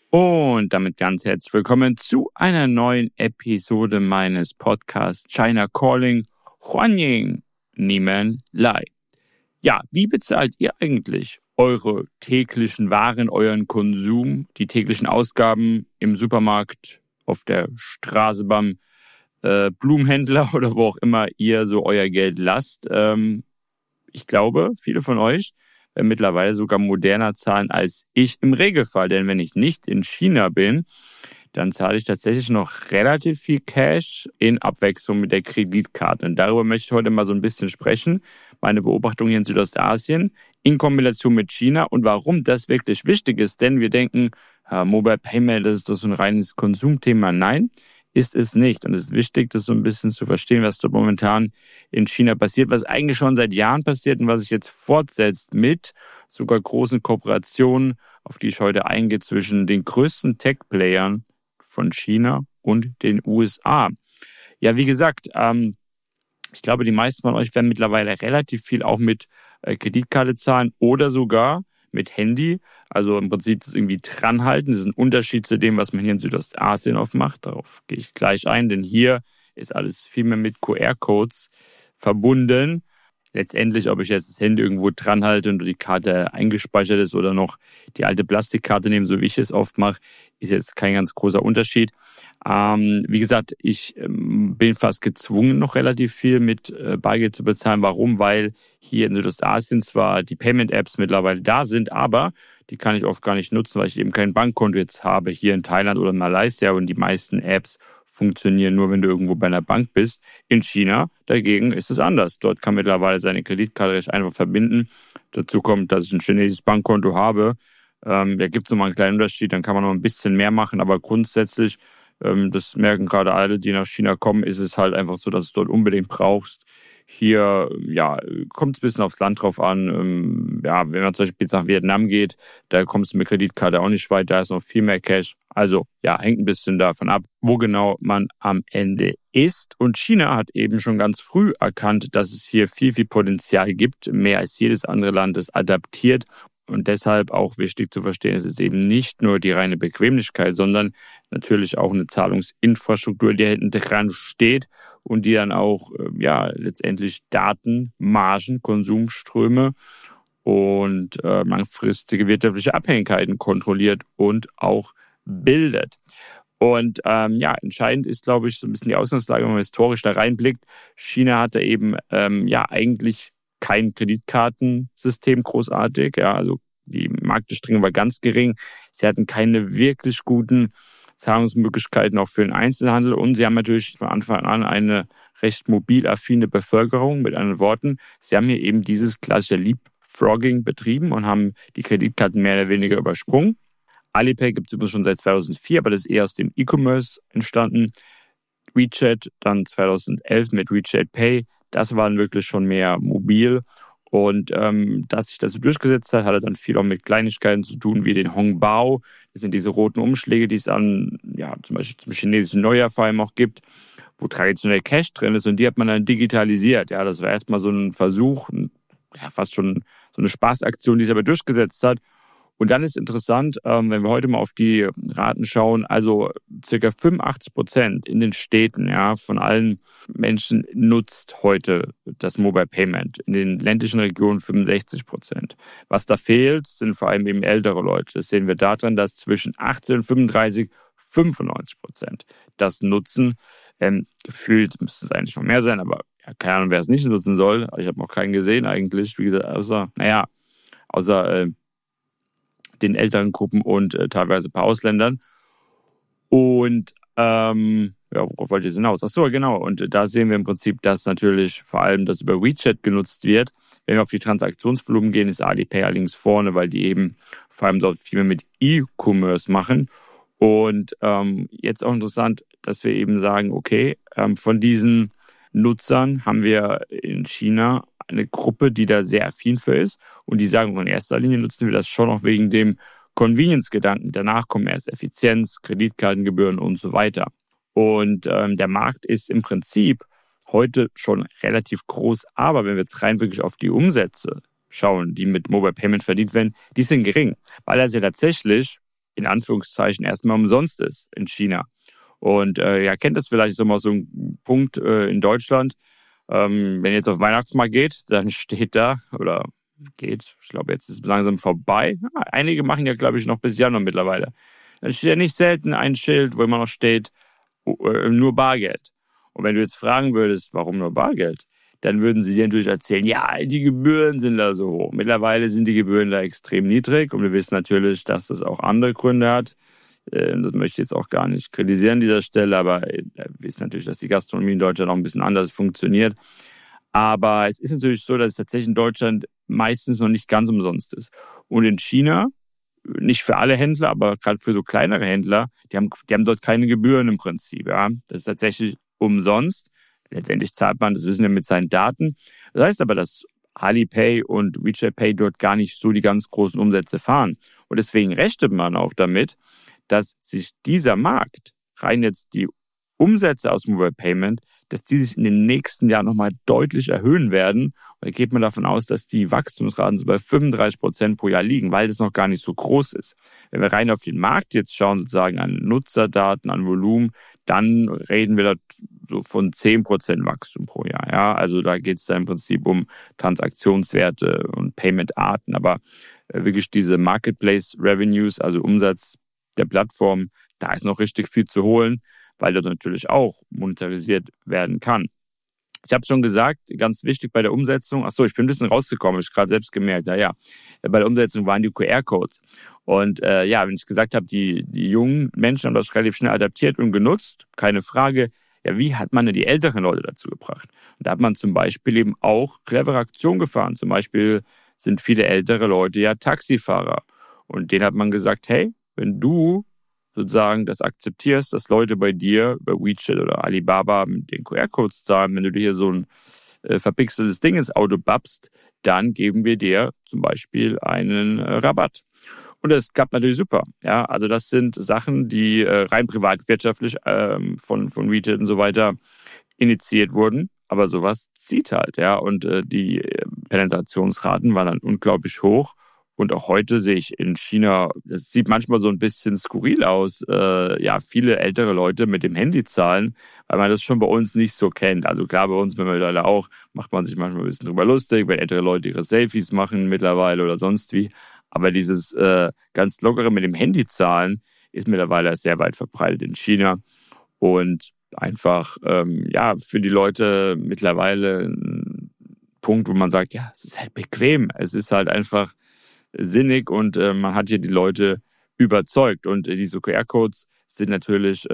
Und damit ganz herzlich willkommen zu einer neuen Episode meines Podcasts China Calling Huanying Nimen Lai. Ja, wie bezahlt ihr eigentlich eure täglichen Waren, euren Konsum, die täglichen Ausgaben im Supermarkt, auf der Straße beim Blumenhändler oder wo auch immer ihr so euer Geld lasst? Ich glaube, viele von euch mittlerweile sogar moderner zahlen als ich im Regelfall. Denn wenn ich nicht in China bin, dann zahle ich tatsächlich noch relativ viel Cash in Abwechslung mit der Kreditkarte. Und darüber möchte ich heute mal so ein bisschen sprechen. Meine Beobachtung hier in Südostasien in Kombination mit China und warum das wirklich wichtig ist. Denn wir denken, Mobile Payment, das ist doch so ein reines Konsumthema. Nein, ist es nicht. Und es ist wichtig, das so ein bisschen zu verstehen, was dort momentan in China passiert, was eigentlich schon seit Jahren passiert und was sich jetzt fortsetzt mit sogar großen Kooperationen, auf die ich heute eingehe, zwischen den größten Tech-Playern von China und den USA. Ja, wie gesagt, ich glaube, die meisten von euch werden mittlerweile relativ viel auch mit Kreditkarte zahlen oder sogar mit Handy. Also im Prinzip das irgendwie dranhalten. Das ist ein Unterschied zu dem, was man hier in Südostasien oft macht. Darauf gehe ich gleich ein, denn hier ist alles viel mehr mit QR-Codes verbunden. Letztendlich, ob ich jetzt das Handy irgendwo dran halte und die Karte eingespeichert ist oder noch die alte Plastikkarte nehme, so wie ich es oft mache, ist jetzt kein ganz großer Unterschied. Wie gesagt, ich bin fast gezwungen, noch relativ viel mit Bargeld zu bezahlen. Warum? Weil hier in Südostasien zwar die Payment-Apps mittlerweile da sind, aber die kann ich oft gar nicht nutzen, weil ich eben kein Bankkonto jetzt habe hier in Thailand oder Malaysia und die meisten Apps funktionieren nur, wenn du irgendwo bei einer Bank bist. In China dagegen ist es anders. Dort kann man mittlerweile seine Kreditkarte recht einfach verbinden. Dazu kommt, dass ich ein chinesisches Bankkonto habe. Da gibt es nochmal einen kleinen Unterschied, dann kann man noch ein bisschen mehr machen, aber grundsätzlich, das merken gerade alle, die nach China kommen, ist es halt einfach so, dass du es dort unbedingt brauchst. Hier, ja, kommt es ein bisschen aufs Land drauf an. Ja, wenn man zum Beispiel jetzt nach Vietnam geht, da kommst du mit Kreditkarte auch nicht weit, da ist noch viel mehr Cash. Also, ja, hängt ein bisschen davon ab, wo genau man am Ende ist. Und China hat eben schon ganz früh erkannt, dass es hier viel, viel Potenzial gibt, mehr als jedes andere Land es adaptiert. Und deshalb auch wichtig zu verstehen, es ist eben nicht nur die reine Bequemlichkeit, sondern natürlich auch eine Zahlungsinfrastruktur, die hinten dran steht und die dann auch letztendlich Daten, Margen, Konsumströme und langfristige wirtschaftliche Abhängigkeiten kontrolliert und auch bildet. Und entscheidend ist, glaube ich, so ein bisschen die Ausgangslage, wenn man historisch da reinblickt. China hatte eben eigentlich kein Kreditkartensystem großartig, ja, also die Marktdurchdringung war ganz gering. Sie hatten keine wirklich guten Zahlungsmöglichkeiten auch für den Einzelhandel und sie haben natürlich von Anfang an eine recht mobil affine Bevölkerung. Mit anderen Worten, sie haben hier eben dieses klassische Leapfrogging betrieben und haben die Kreditkarten mehr oder weniger übersprungen. Alipay gibt es übrigens schon seit 2004, aber das ist eher aus dem E-Commerce entstanden. WeChat dann 2011 mit WeChat Pay. Das war wirklich schon mehr mobil und dass sich das so durchgesetzt hat, hatte dann viel auch mit Kleinigkeiten zu tun, wie den Hongbao. Das sind diese roten Umschläge, die es an, zum Beispiel zum chinesischen Neujahr vor allem auch gibt, wo traditionell Cash drin ist und die hat man dann digitalisiert. Ja, das war erstmal so ein Versuch, fast schon so eine Spaßaktion, die sich aber durchgesetzt hat. Und dann ist interessant, wenn wir heute mal auf die Raten schauen, also circa 85% in den Städten, von allen Menschen nutzt heute das Mobile Payment. In den ländlichen Regionen 65%. Was da fehlt, sind vor allem eben ältere Leute. Das sehen wir daran, dass zwischen 18 und 35 95% das nutzen. Gefühlt müsste es eigentlich noch mehr sein, aber keine Ahnung, wer es nicht nutzen soll. Ich habe noch keinen gesehen eigentlich, wie gesagt, außer den älteren Gruppen und teilweise ein paar Ausländern. Und worauf wollte ich jetzt hinaus? Achso, genau. Und da sehen wir im Prinzip, dass natürlich vor allem das über WeChat genutzt wird. Wenn wir auf die Transaktionsvolumen gehen, ist Alipay allerdings vorne, weil die eben vor allem dort viel mehr mit E-Commerce machen. Und jetzt auch interessant, dass wir eben sagen, okay, von diesen Nutzern haben wir in China eine Gruppe, die da sehr affin für ist und die sagen, in erster Linie nutzen wir das schon noch wegen dem Convenience-Gedanken. Danach kommen erst Effizienz, Kreditkartengebühren und so weiter. Und der Markt ist im Prinzip heute schon relativ groß, aber wenn wir jetzt rein wirklich auf die Umsätze schauen, die mit Mobile Payment verdient werden, die sind gering, weil das ja tatsächlich in Anführungszeichen erstmal umsonst ist in China. Und kennt das vielleicht so mal so ein Punkt in Deutschland, wenn ihr jetzt auf den Weihnachtsmarkt geht, dann steht da, oder geht, ich glaube, jetzt ist es langsam vorbei. Einige machen ja, glaube ich, noch bis Januar mittlerweile. Dann steht ja nicht selten ein Schild, wo immer noch steht, nur Bargeld. Und wenn du jetzt fragen würdest, warum nur Bargeld, dann würden sie dir natürlich erzählen, ja, die Gebühren sind da so hoch. Mittlerweile sind die Gebühren da extrem niedrig und wir wissen natürlich, dass das auch andere Gründe hat. Das möchte ich jetzt auch gar nicht kritisieren an dieser Stelle, aber wir wissen natürlich, dass die Gastronomie in Deutschland auch ein bisschen anders funktioniert. Aber es ist natürlich so, dass es tatsächlich in Deutschland meistens noch nicht ganz umsonst ist. Und in China, nicht für alle Händler, aber gerade für so kleinere Händler, die haben dort keine Gebühren im Prinzip. Ja. Das ist tatsächlich umsonst. Letztendlich zahlt man, das wissen wir, mit seinen Daten. Das heißt aber, dass Alipay und WeChat Pay dort gar nicht so die ganz großen Umsätze fahren. Und deswegen rechnet man auch damit, dass sich dieser Markt, rein jetzt die Umsätze aus Mobile Payment, dass die sich in den nächsten Jahren nochmal deutlich erhöhen werden. Und da geht man davon aus, dass die Wachstumsraten so bei 35% pro Jahr liegen, weil das noch gar nicht so groß ist. Wenn wir rein auf den Markt jetzt schauen, sozusagen an Nutzerdaten, an Volumen, dann reden wir da so von 10% Wachstum pro Jahr. Ja, also da geht es dann im Prinzip um Transaktionswerte und Payment-Arten. Aber wirklich diese Marketplace Revenues, also Umsatz der Plattform, da ist noch richtig viel zu holen, weil das natürlich auch monetarisiert werden kann. Ich habe schon gesagt, ganz wichtig bei der Umsetzung, ich bin ein bisschen rausgekommen, habe ich gerade selbst gemerkt, bei der Umsetzung waren die QR-Codes. Und wenn ich gesagt habe, die jungen Menschen haben das relativ schnell adaptiert und genutzt, keine Frage. Ja, wie hat man denn die älteren Leute dazu gebracht? Und da hat man zum Beispiel eben auch clevere Aktionen gefahren. Zum Beispiel sind viele ältere Leute ja Taxifahrer. Und denen hat man gesagt, hey, wenn du sozusagen das akzeptierst, dass Leute bei dir, bei WeChat oder Alibaba mit den QR-Codes zahlen, wenn du dir hier so ein verpixeltes Ding ins Auto babst, dann geben wir dir zum Beispiel einen Rabatt. Und das klappt natürlich super. Ja, also das sind Sachen, die rein privatwirtschaftlich von WeChat und so weiter initiiert wurden. Aber sowas zieht halt, ja. Und die Penetrationsraten waren dann unglaublich hoch. Und auch heute sehe ich in China, das sieht manchmal so ein bisschen skurril aus, viele ältere Leute mit dem Handy zahlen, weil man das schon bei uns nicht so kennt. Also klar, bei uns mittlerweile auch, macht man sich manchmal ein bisschen drüber lustig, wenn ältere Leute ihre Selfies machen mittlerweile oder sonst wie. Aber dieses ganz lockere mit dem Handy zahlen ist mittlerweile sehr weit verbreitet in China. Und einfach, für die Leute mittlerweile ein Punkt, wo man sagt, ja, es ist halt bequem. Es ist halt einfach sinnig und man hat hier die Leute überzeugt. Und diese QR-Codes sind natürlich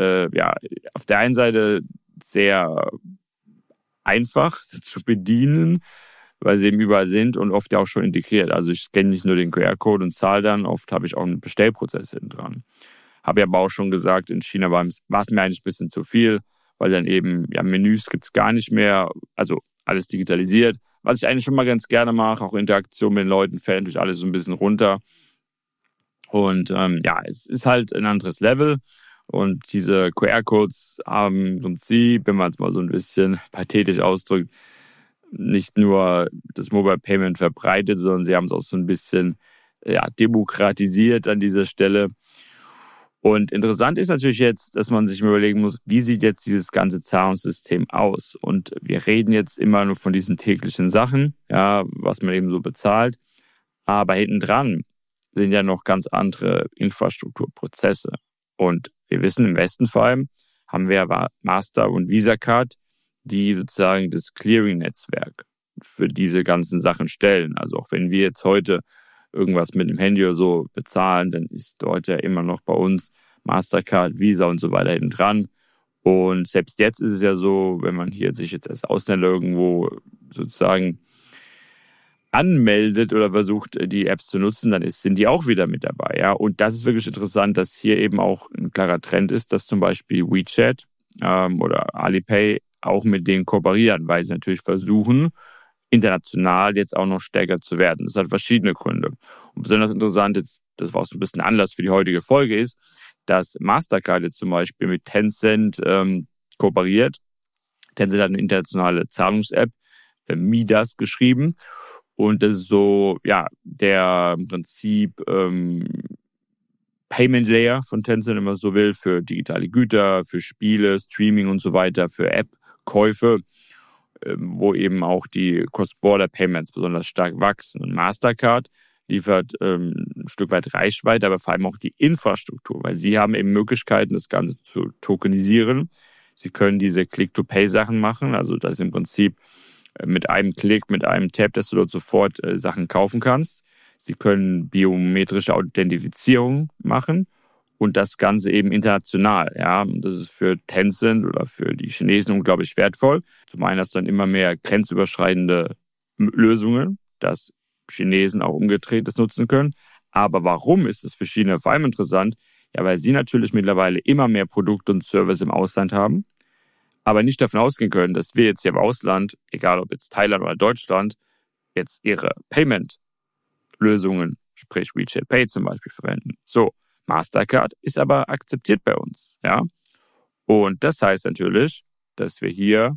auf der einen Seite sehr einfach zu bedienen, weil sie eben überall sind und oft ja auch schon integriert. Also ich scanne nicht nur den QR-Code und zahle dann, oft habe ich auch einen Bestellprozess hinten dran. Habe ja aber auch schon gesagt, in China war es mir eigentlich ein bisschen zu viel, weil dann eben, Menüs gibt es gar nicht mehr, also alles digitalisiert. Was ich eigentlich schon mal ganz gerne mache, auch Interaktion mit den Leuten, fällt natürlich alles so ein bisschen runter. Und es ist halt ein anderes Level. Und diese QR-Codes haben im Prinzip, wenn man es mal so ein bisschen pathetisch ausdrückt, nicht nur das Mobile Payment verbreitet, sondern sie haben es auch so ein bisschen demokratisiert an dieser Stelle. Und interessant ist natürlich jetzt, dass man sich mal überlegen muss, wie sieht jetzt dieses ganze Zahlungssystem aus? Und wir reden jetzt immer nur von diesen täglichen Sachen, was man eben so bezahlt. Aber hinten dran sind ja noch ganz andere Infrastrukturprozesse. Und wir wissen, im Westen vor allem haben wir Master- und Visa-Card, die sozusagen das Clearing-Netzwerk für diese ganzen Sachen stellen. Also auch wenn wir jetzt heute irgendwas mit dem Handy oder so bezahlen, dann ist dort ja immer noch bei uns Mastercard, Visa und so weiter hinten dran. Und selbst jetzt ist es ja so, wenn man hier sich jetzt als Ausländer irgendwo sozusagen anmeldet oder versucht, die Apps zu nutzen, dann sind die auch wieder mit dabei. Ja? Und das ist wirklich interessant, dass hier eben auch ein klarer Trend ist, dass zum Beispiel WeChat oder Alipay auch mit denen kooperieren, weil sie natürlich versuchen, international jetzt auch noch stärker zu werden. Das hat verschiedene Gründe. Und besonders interessant, jetzt, das war auch so ein bisschen Anlass für die heutige Folge, ist, dass Mastercard jetzt zum Beispiel mit Tencent kooperiert. Tencent hat eine internationale Zahlungs-App, Midas geschrieben. Und das ist so, der im Prinzip Payment Layer von Tencent, wenn man so will, für digitale Güter, für Spiele, Streaming und so weiter, für App-Käufe, wo eben auch die Cross-Border-Payments besonders stark wachsen. Und Mastercard liefert ein Stück weit Reichweite, aber vor allem auch die Infrastruktur, weil sie haben eben Möglichkeiten, das Ganze zu tokenisieren. Sie können diese Click-to-Pay-Sachen machen, also das ist im Prinzip mit einem Klick, mit einem Tap, dass du dort sofort Sachen kaufen kannst. Sie können biometrische Authentifizierung machen und das Ganze eben international. Ja, und das ist für Tencent oder für die Chinesen unglaublich wertvoll. Zum einen hast du dann immer mehr grenzüberschreitende Lösungen, dass Chinesen auch umgedreht das nutzen können. Aber warum ist es für China vor allem interessant? Ja, weil sie natürlich mittlerweile immer mehr Produkte und Service im Ausland haben, aber nicht davon ausgehen können, dass wir jetzt hier im Ausland, egal ob jetzt Thailand oder Deutschland, jetzt ihre Payment-Lösungen, sprich WeChat Pay zum Beispiel, verwenden. So, Mastercard ist aber akzeptiert bei uns, ja. Und das heißt natürlich, dass wir hier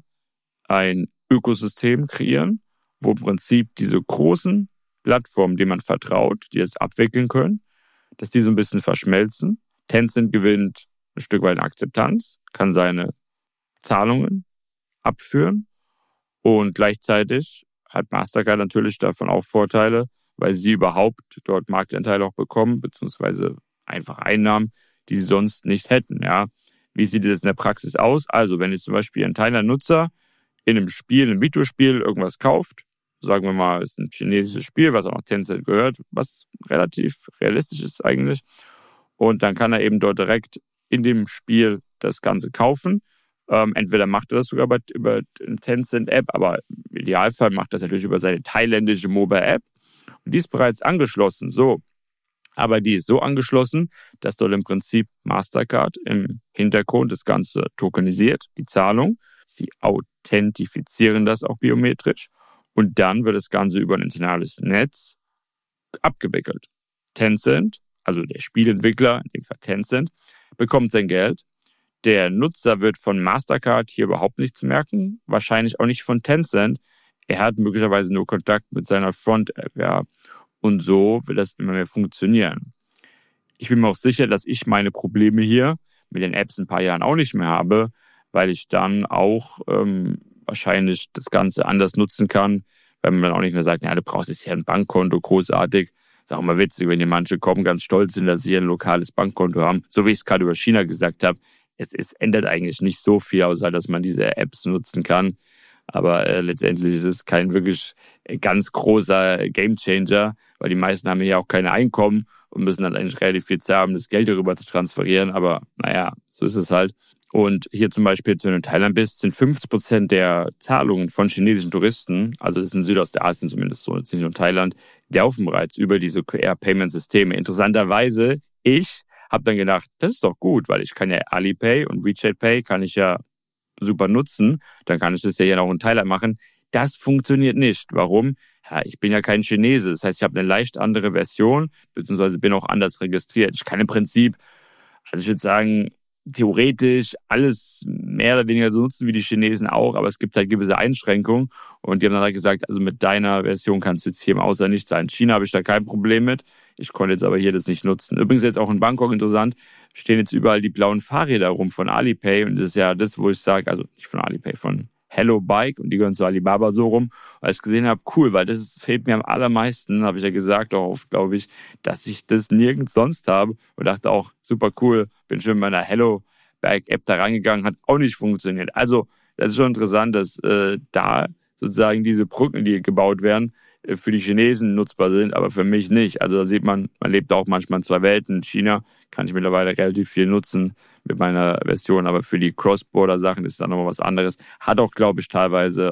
ein Ökosystem kreieren, wo im Prinzip diese großen Plattformen, denen man vertraut, die das abwickeln können, dass die so ein bisschen verschmelzen. Tencent gewinnt ein Stück weit Akzeptanz, kann seine Zahlungen abführen und gleichzeitig hat Mastercard natürlich davon auch Vorteile, weil sie überhaupt dort Marktanteile auch bekommen, beziehungsweise einfach Einnahmen, die sie sonst nicht hätten. Ja. Wie sieht das in der Praxis aus? Also, wenn jetzt zum Beispiel ein Thailand-Nutzer in einem Spiel, einem Videospiel irgendwas kauft, sagen wir mal, es ist ein chinesisches Spiel, was auch noch Tencent gehört, was relativ realistisch ist eigentlich, und dann kann er eben dort direkt in dem Spiel das Ganze kaufen. Entweder macht er das sogar über eine Tencent-App, aber im Idealfall macht er das natürlich über seine thailändische Mobile-App. Und die ist bereits angeschlossen, so. Aber die ist so angeschlossen, dass dort im Prinzip Mastercard im Hintergrund das Ganze tokenisiert, die Zahlung. Sie authentifizieren das auch biometrisch. Und dann wird das Ganze über ein internationales Netz abgewickelt. Tencent, also der Spielentwickler, in dem Fall Tencent, bekommt sein Geld. Der Nutzer wird von Mastercard hier überhaupt nichts merken, wahrscheinlich auch nicht von Tencent. Er hat möglicherweise nur Kontakt mit seiner Front-App, ja. Und so wird das immer mehr funktionieren. Ich bin mir auch sicher, dass ich meine Probleme hier mit den Apps in ein paar Jahren auch nicht mehr habe, weil ich dann auch wahrscheinlich das Ganze anders nutzen kann, weil man dann auch nicht mehr sagt, ja, du brauchst jetzt hier ein Bankkonto, großartig. Ist auch mal witzig, wenn hier manche kommen, ganz stolz sind, dass sie hier ein lokales Bankkonto haben. So wie ich es gerade über China gesagt habe, es ändert eigentlich nicht so viel, außer dass man diese Apps nutzen kann. Aber letztendlich ist es kein wirklich ganz großer Gamechanger, weil die meisten haben hier auch keine Einkommen und müssen dann eigentlich relativ viel Zeit haben, das Geld darüber zu transferieren. Aber naja, so ist es halt. Und hier zum Beispiel, jetzt, wenn du in Thailand bist, sind 50% der Zahlungen von chinesischen Touristen, also das ist in Südostasien zumindest so, jetzt nicht nur in Thailand, die laufen bereits über diese QR-Payment-Systeme. Interessanterweise, ich habe dann gedacht, das ist doch gut, weil ich kann ja Alipay und WeChat Pay kann ich ja super nutzen, dann kann ich das ja hier auch in Thailand machen. Das funktioniert nicht. Warum? Ja, ich bin ja kein Chinese. Das heißt, ich habe eine leicht andere Version, beziehungsweise bin auch anders registriert. Ich kann im Prinzip, also ich würde sagen, theoretisch alles mehr oder weniger so nutzen wie die Chinesen auch, aber es gibt halt gewisse Einschränkungen und die haben dann halt gesagt, also mit deiner Version kannst du jetzt hier im Ausland nicht sein. In China habe ich da kein Problem mit. Ich konnte jetzt aber hier das nicht nutzen. Übrigens jetzt auch in Bangkok interessant, stehen jetzt überall die blauen Fahrräder rum von Alipay und das ist ja das, wo ich sage, also nicht von Alipay, von Hello Bike und die gehören zu Alibaba so rum. Als ich gesehen habe, cool, weil das fehlt mir am allermeisten, habe ich ja gesagt, auch oft, glaube ich, dass ich das nirgends sonst habe und dachte auch, super cool, bin schon mit meiner Hello Bike App da reingegangen, hat auch nicht funktioniert. Also das ist schon interessant, dass da sozusagen diese Brücken, die gebaut werden, für die Chinesen nutzbar sind, aber für mich nicht. Also da sieht man lebt auch manchmal in zwei Welten. In China kann ich mittlerweile relativ viel nutzen mit meiner Version, aber für die Cross-Border-Sachen ist dann nochmal was anderes. Hat auch, glaube ich, teilweise,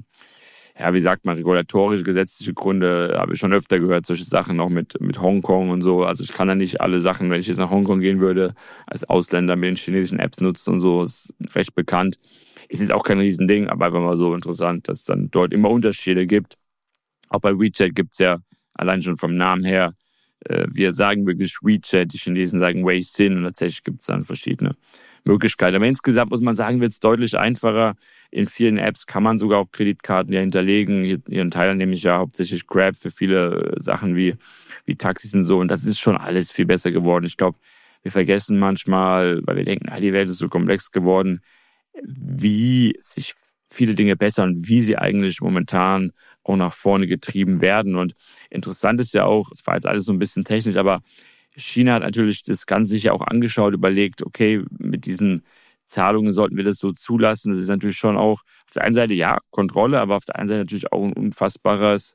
wie sagt man, regulatorische, gesetzliche Gründe, habe ich schon öfter gehört, solche Sachen auch mit Hongkong und so. Also ich kann da nicht alle Sachen, wenn ich jetzt nach Hongkong gehen würde, als Ausländer mit den chinesischen Apps nutzen und so, ist recht bekannt. Ist jetzt auch kein Riesending, aber einfach mal so interessant, dass es dann dort immer Unterschiede gibt. Auch bei WeChat gibt's ja allein schon vom Namen her, wir sagen wirklich WeChat, die Chinesen sagen Weixin und tatsächlich gibt's dann verschiedene Möglichkeiten. Aber insgesamt muss man sagen, wird's deutlich einfacher. In vielen Apps kann man sogar auch Kreditkarten ja hinterlegen. Hier in Thailand nehme ich ja hauptsächlich Grab für viele Sachen wie Taxis und so. Und das ist schon alles viel besser geworden. Ich glaube, wir vergessen manchmal, weil wir denken, die Welt ist so komplex geworden, wie sich viele Dinge bessern, wie sie eigentlich momentan auch nach vorne getrieben werden. Und interessant ist ja auch, es war jetzt alles so ein bisschen technisch, aber China hat natürlich das Ganze sich ja auch angeschaut, überlegt, okay, mit diesen Zahlungen sollten wir das so zulassen. Das ist natürlich schon auch auf der einen Seite ja Kontrolle, aber auf der anderen Seite natürlich auch ein unfassbares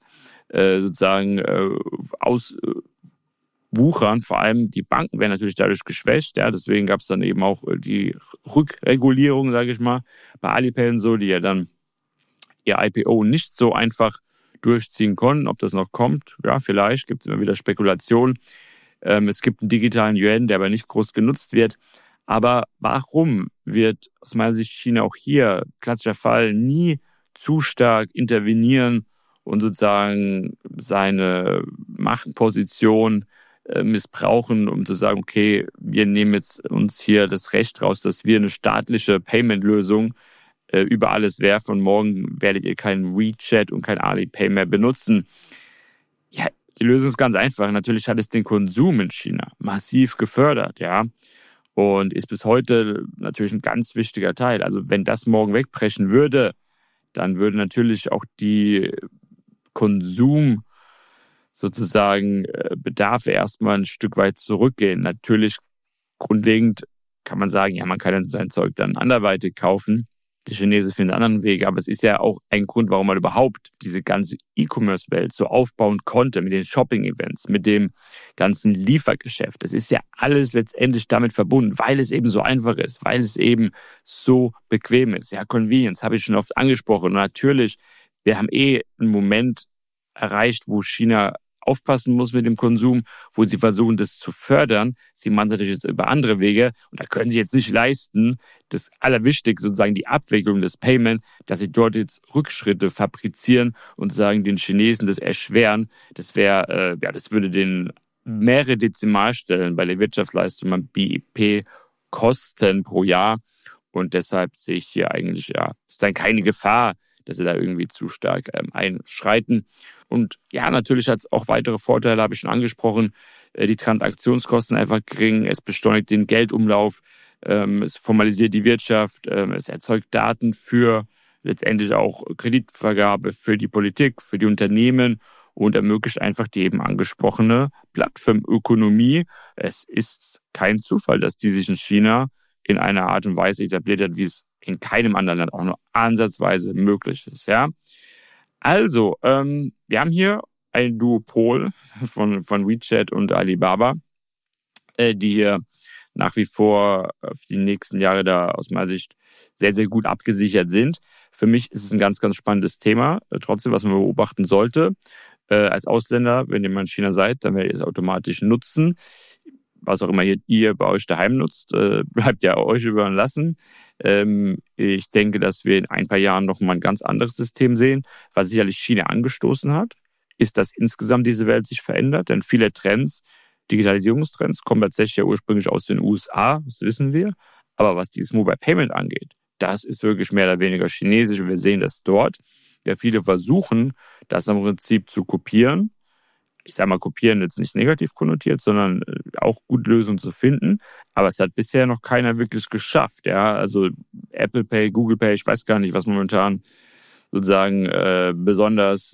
Auswuchern. Vor allem die Banken werden natürlich dadurch geschwächt. Ja, deswegen gab es dann eben auch die Rückregulierung, sage ich mal, bei Alipay und so, die ja dann ihr IPO nicht so einfach durchziehen konnten. Ob das noch kommt, ja, vielleicht gibt es immer wieder Spekulationen. Es gibt einen digitalen Yuan, der aber nicht groß genutzt wird. Aber warum wird aus meiner Sicht China auch hier, klassischer Fall, nie zu stark intervenieren und sozusagen seine Machtposition missbrauchen, um zu sagen, okay, wir nehmen jetzt uns hier das Recht raus, dass wir eine staatliche Payment-Lösung über alles werfen und morgen werdet ihr kein WeChat und kein Alipay mehr benutzen. Ja, die Lösung ist ganz einfach. Natürlich hat es den Konsum in China massiv gefördert, ja. Und ist bis heute natürlich ein ganz wichtiger Teil. Also wenn das morgen wegbrechen würde, dann würde natürlich auch die Konsum sozusagen Bedarfe erstmal ein Stück weit zurückgehen. Natürlich grundlegend kann man sagen, ja, man kann sein Zeug dann anderweitig kaufen. Die Chinesen finden anderen Wege, aber es ist ja auch ein Grund, warum man überhaupt diese ganze E-Commerce-Welt so aufbauen konnte mit den Shopping-Events, mit dem ganzen Liefergeschäft. Das ist ja alles letztendlich damit verbunden, weil es eben so einfach ist, weil es eben so bequem ist. Ja, Convenience habe ich schon oft angesprochen. Und natürlich, wir haben einen Moment erreicht, wo China aufpassen muss mit dem Konsum, wo sie versuchen, das zu fördern. Sie machen es natürlich jetzt über andere Wege und da können sie jetzt nicht leisten, das Allerwichtigste, sozusagen die Abwicklung des Payment, dass sie dort jetzt Rückschritte fabrizieren und sagen, den Chinesen das erschweren. Das wäre, das würde den mehrere Dezimalstellen bei der Wirtschaftsleistung beim BIP kosten pro Jahr und deshalb sehe ich hier eigentlich sozusagen keine Gefahr, dass sie da irgendwie zu stark einschreiten. Und ja, natürlich hat es auch weitere Vorteile, habe ich schon angesprochen. Die Transaktionskosten einfach gering, es beschleunigt den Geldumlauf, es formalisiert die Wirtschaft, es erzeugt Daten für letztendlich auch Kreditvergabe für die Politik, für die Unternehmen und ermöglicht einfach die eben angesprochene Plattformökonomie. Es ist kein Zufall, dass die sich in China in einer Art und Weise etabliert hat, wie es in keinem anderen Land auch nur ansatzweise möglich ist. Ja, also wir haben hier ein Duopol von WeChat und Alibaba, die hier nach wie vor für die nächsten Jahre da aus meiner Sicht sehr, sehr gut abgesichert sind. Für mich ist es ein ganz, ganz spannendes Thema. Trotzdem, was man beobachten sollte, als Ausländer, wenn ihr mal in China seid, dann werdet ihr es automatisch nutzen. Was auch immer ihr bei euch daheim nutzt, bleibt ja euch überlassen. Ich denke, dass wir in ein paar Jahren noch mal ein ganz anderes System sehen. Was sicherlich China angestoßen hat, ist, dass insgesamt diese Welt sich verändert. Denn viele Trends, Digitalisierungstrends, kommen tatsächlich ja ursprünglich aus den USA, das wissen wir. Aber was dieses Mobile Payment angeht, das ist wirklich mehr oder weniger chinesisch. Und wir sehen das dort. Ja, viele versuchen, das im Prinzip zu kopieren. Ich sage mal, kopieren jetzt nicht negativ konnotiert, sondern auch gut Lösungen zu finden. Aber es hat bisher noch keiner wirklich geschafft. Ja, also Apple Pay, Google Pay, ich weiß gar nicht, was momentan sozusagen besonders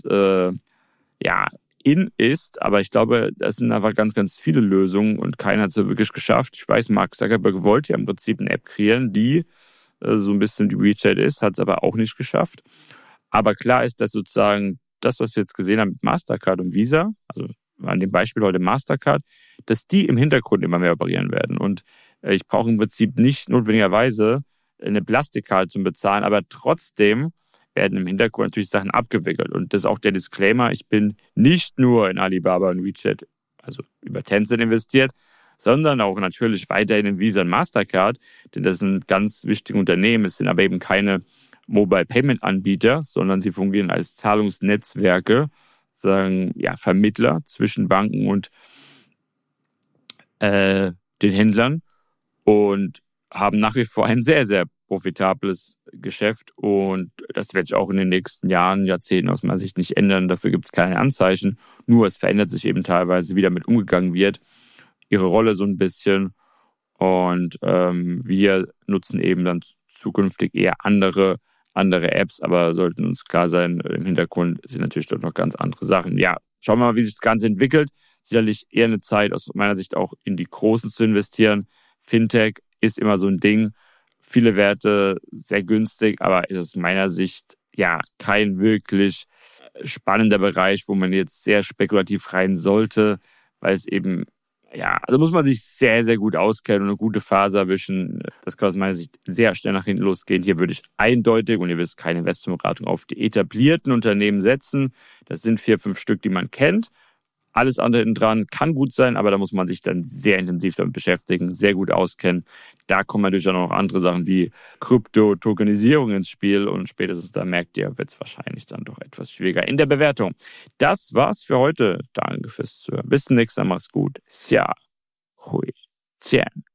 in ist. Aber ich glaube, das sind einfach ganz, ganz viele Lösungen und keiner hat es so wirklich geschafft. Ich weiß, Mark Zuckerberg wollte ja im Prinzip eine App kreieren, die so ein bisschen die WeChat ist, hat es aber auch nicht geschafft. Aber klar ist, dass sozusagen das, was wir jetzt gesehen haben mit Mastercard und Visa, also an dem Beispiel heute Mastercard, dass die im Hintergrund immer mehr operieren werden. Und ich brauche im Prinzip nicht notwendigerweise eine Plastikkarte zum Bezahlen, aber trotzdem werden im Hintergrund natürlich Sachen abgewickelt. Und das ist auch der Disclaimer, ich bin nicht nur in Alibaba und WeChat, also über Tencent investiert, sondern auch natürlich weiterhin in Visa und Mastercard, denn das sind ganz wichtige Unternehmen, es sind aber eben keine Mobile Payment Anbieter, sondern sie fungieren als Zahlungsnetzwerke, sagen Vermittler zwischen Banken und den Händlern und haben nach wie vor ein sehr, sehr profitables Geschäft und das wird sich auch in den nächsten Jahren, Jahrzehnten aus meiner Sicht nicht ändern. Dafür gibt es keine Anzeichen, nur es verändert sich eben teilweise, wie damit umgegangen wird, ihre Rolle so ein bisschen Und wir nutzen eben dann zukünftig eher andere Apps, aber sollten uns klar sein, im Hintergrund sind natürlich dort noch ganz andere Sachen. Ja, schauen wir mal, wie sich das Ganze entwickelt. Sicherlich eher eine Zeit, aus meiner Sicht auch in die Großen zu investieren. Fintech ist immer so ein Ding. Viele Werte sehr günstig, aber ist aus meiner Sicht ja kein wirklich spannender Bereich, wo man jetzt sehr spekulativ rein sollte, weil es eben, ja, also muss man sich sehr, sehr gut auskennen und eine gute Phase erwischen. Das kann aus meiner Sicht sehr schnell nach hinten losgehen. Hier würde ich eindeutig, und ihr wisst, keine Investmentberatung, auf die etablierten Unternehmen setzen. Das sind 4, 5 Stück, die man kennt. Alles andere hinten dran kann gut sein, aber da muss man sich dann sehr intensiv damit beschäftigen, sehr gut auskennen. Da kommen natürlich auch noch andere Sachen wie Krypto-Tokenisierung ins Spiel und spätestens da merkt ihr, wird es wahrscheinlich dann doch etwas schwieriger in der Bewertung. Das war's für heute. Danke fürs Zuhören. Bis zum nächsten Mal. Mach's gut. Xia Hui Jian.